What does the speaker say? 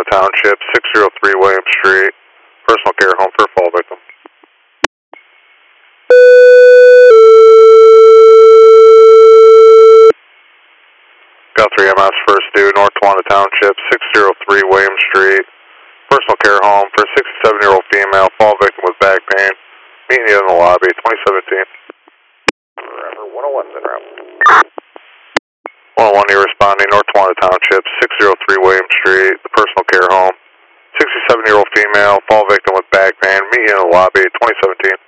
Township, 603 William Street. Personal care home for a fall victim. Got 3 MS first due, North Tawanda Township, 603 William Street. Personal care home for a 67-year-old female, fall victim with back pain. Meeting you in the lobby, 2017. Forever 101's en route. 101, you're responding, North Tawanda Township, 603 William Street, the personal care home. 67-year-old female, fall victim with back pain. Meeting you in the lobby, 2017.